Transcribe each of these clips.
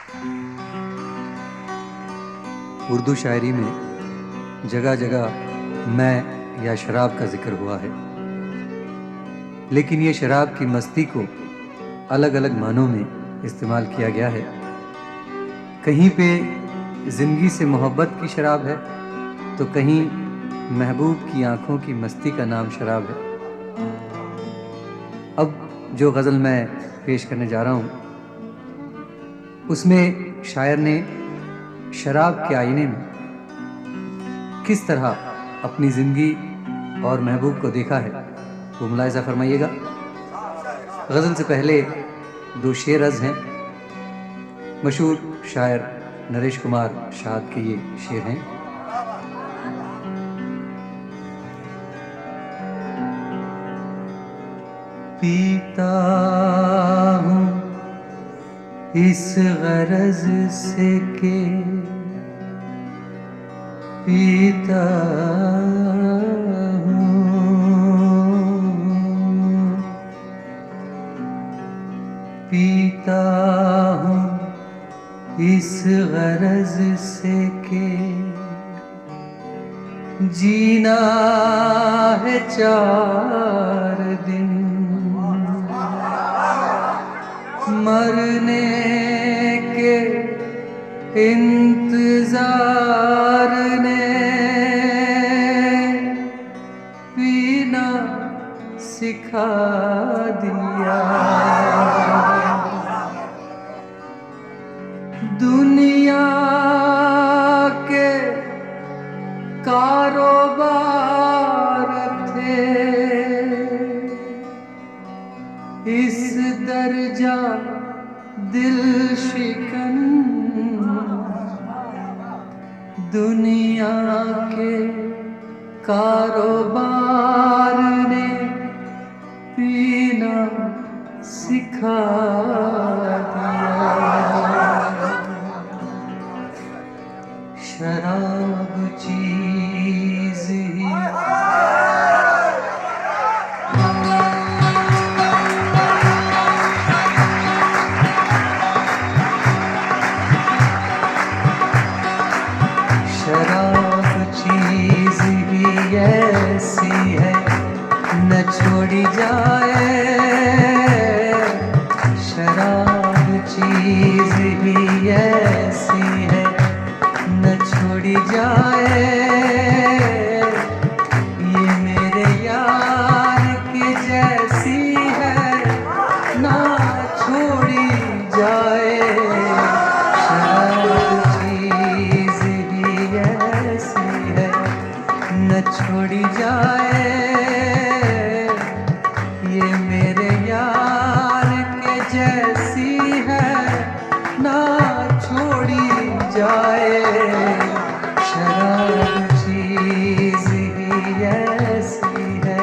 उर्दू शायरी में जगह जगह मैं या शराब का जिक्र हुआ है, लेकिन ये शराब की मस्ती को अलग अलग मानों में इस्तेमाल किया गया है। कहीं पे ज़िंदगी से मोहब्बत की शराब है, तो कहीं महबूब की आंखों की मस्ती का नाम शराब है। अब जो गज़ल मैं पेश करने जा रहा हूँ, उसमें शायर ने शराब के आईने में किस तरह अपनी ज़िंदगी और महबूब को देखा है, वो मुलाहिज़ा फरमाइएगा। गज़ल से पहले दो शेर अर्ज़ हैं। मशहूर शायर नरेश कुमार शाद के ये शेर हैं। पीता हूँ इस गरज से के पीता हूँ इस गरज से के जीना है 4 दिन, मरने के इंतजार ने पीना सिखा दिया। दुनिया के कारोबार थे इस दर्जा दिल शिकन, दुनिया के कारोबार ने पीना सिखा दिया। शराब चीज़ ही ऐसी है न छोड़ी जाए। शराब चीज़ भी ऐसी है न छोड़ी जाए। ये मेरे यार के जैसी है ना छोड़ी जाए। शराब चीज़ भी ऐसी है न छोड़ी जाए। ये मेरे यार के जैसी है ना छोड़ी जाए। शराब चीज़ ही ऐसी है।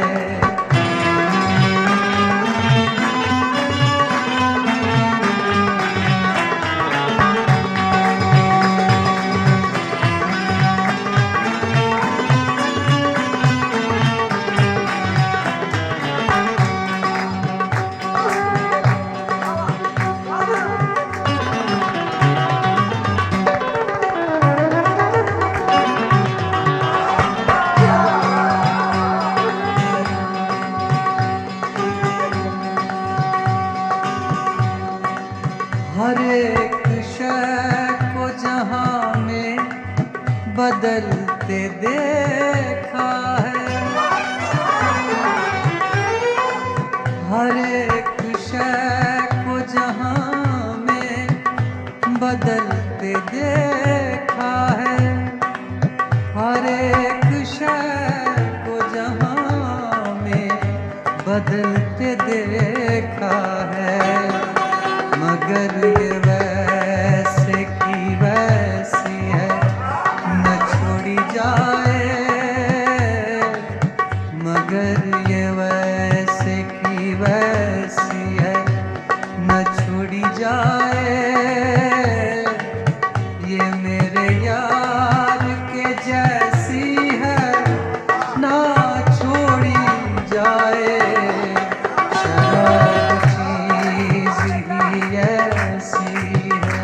हर एक शय को जहां में बदलते देखा है। हर एक शय को जहां में बदलते देखा है। हर एक शय को जहां में बदलते देखा है। मगर ये वैसे की वैसी है न छोड़ी जाए। मगर ये वैसे की वैसी है न छोड़ी जाए। ये मेरे यार के जैसी है ना छोड़ी जाए। शराब चीज़ ही ऐसी है।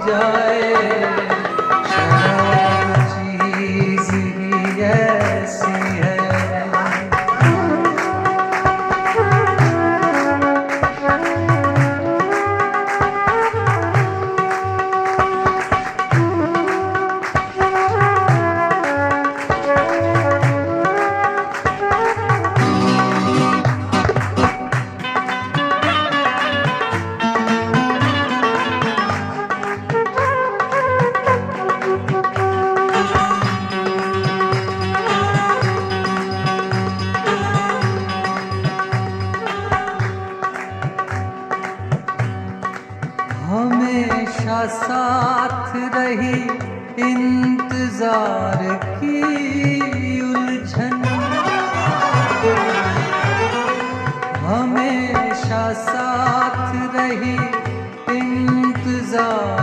जाए। शराब चीज ही ऐसी है। हमेशा साथ रही इंतजार की उलझन, हमेशा साथ रही इंतजार